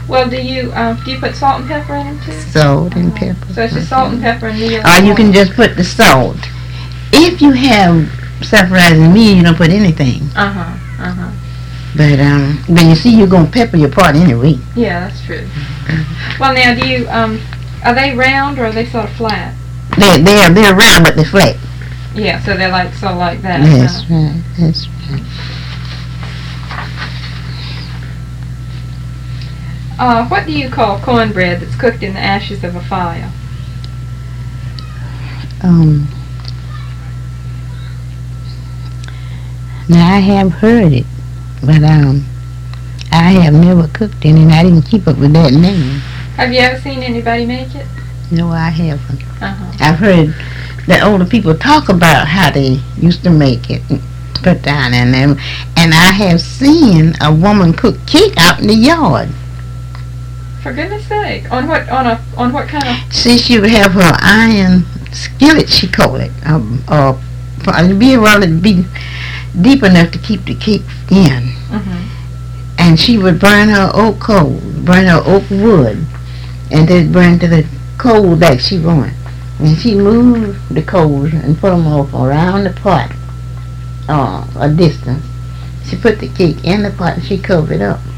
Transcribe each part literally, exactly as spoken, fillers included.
Well, do you uh, do you put salt and pepper in them too? Salt and pepper. So it's just salt and pepper and meal. Or you can just put the salt. If you have self-rising meal, you don't put anything. Uh huh. Uh huh. But um, when you see you're gonna pepper your pot anyway. Yeah, that's true. Well, now, do you um, are they round or are they sort of flat? They they're they're round but they're flat. Yeah, so they're like sort of like that. That's huh? right. That's right. Uh, what do you call cornbread that's cooked in the ashes of a fire? Um. Now I have heard it, but um, I have never cooked it, and I didn't keep up with that name. Have you ever seen anybody make it? No, I haven't. Uh-huh. I've heard the older people talk about how they used to make it, and put down in them, and I have seen a woman cook cake out in the yard. For goodness sake, on what on a on what kind of? See, she would have her iron skillet, she called it, um, uh, probably be well, it'd be deep enough to keep the cake in. Mm-hmm. And she would burn her oak coal, burn her oak wood, and then burn to the coal that she wanted. And she moved the coals and put them off around the pot, uh, a distance. She put the cake in the pot and she covered it up.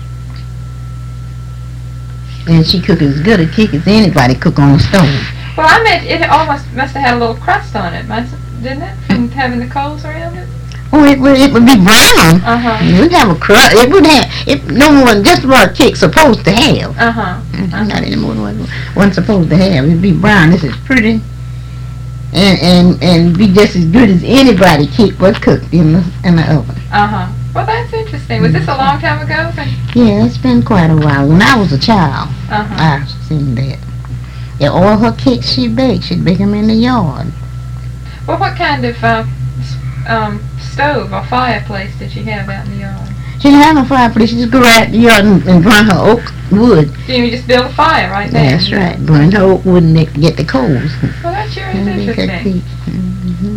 And she cooked as good a cake as anybody cook on a stove. Well, I meant it almost must have had a little crust on it, must, didn't it, from having the coals around it? Oh, it would it would be brown. Uh huh. It would have a crust. It would have it no more than just what a cake's supposed to have. Uh huh. Mm-hmm. Not any more than what one's supposed to have. It'd be brown. This is pretty, and and and be just as good as anybody cake was cooked in the in the oven. Uh huh. Well, that's interesting. Was this a long time ago? Yeah, it's been quite a while. When I was a child, uh huh. I've seen that. Yeah, all her cakes she baked, she'd bake them in the yard. Well, what kind of uh, um, stove or fireplace did she have out in the yard? She didn't have no fireplace. She just go right in the yard and, and burn her oak wood. So you just build a fire right there? That's right. Burn her oak wood and they get the coals. Well, that sure is interesting. Mm-hmm.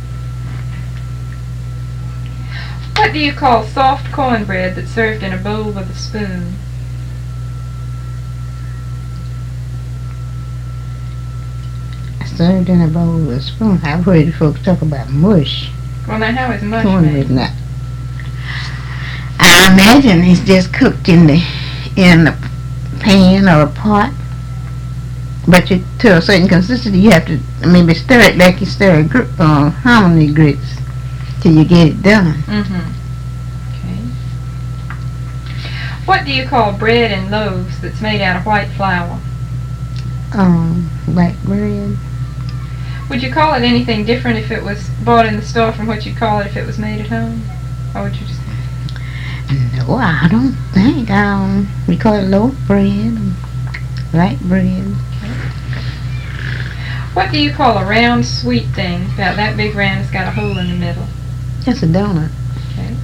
What do you call soft cornbread that's served in a bowl with a spoon? Served in a bowl with a spoon. I've heard folks talk about mush. Well, now how is mush Cornbread, made? not. I imagine it's just cooked in the in a pan or a pot. But you, to a certain consistency, you have to maybe stir it like you stir a gr- uh, hominy grits till you get it done. Mm-hmm. Okay. What do you call bread in loaves that's made out of white flour? Um, white bread. Would you call it anything different if it was bought in the store from what you'd call it if it was made at home? Or would you just... No, I don't think. Um, we call it loaf bread, white bread. What do you call a round, sweet thing, about that big round that's got a hole in the middle? Just a donut. Okay.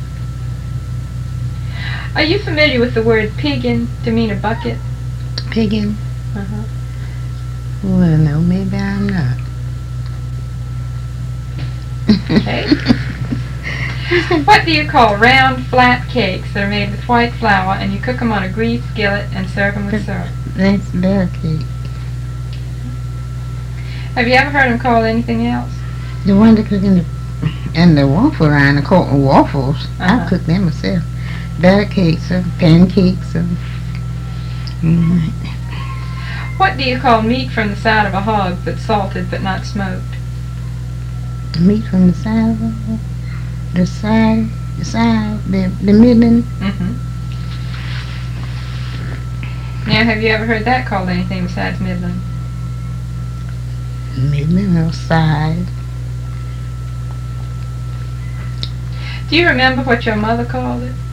Are you familiar with the word piggin to mean a bucket? Piggin? Uh-huh. Well, no, maybe I'm not. Okay. What do you call round, flat cakes that are made with white flour and you cook them on a greased skillet and serve them with syrup? That's bear cake. Have you ever heard them called anything else? The one that cook in the in the waffle iron, the called waffles. Uh-huh. I cook them myself. Batter cakes or pancakes or. Mm. What do you call meat from the side of a hog that's salted but not smoked? Meat from the side of it. The side, the side, the the midland. Mm-hmm. Now, have you ever heard that called anything besides midland? Midland or side. Do you remember what your mother called it?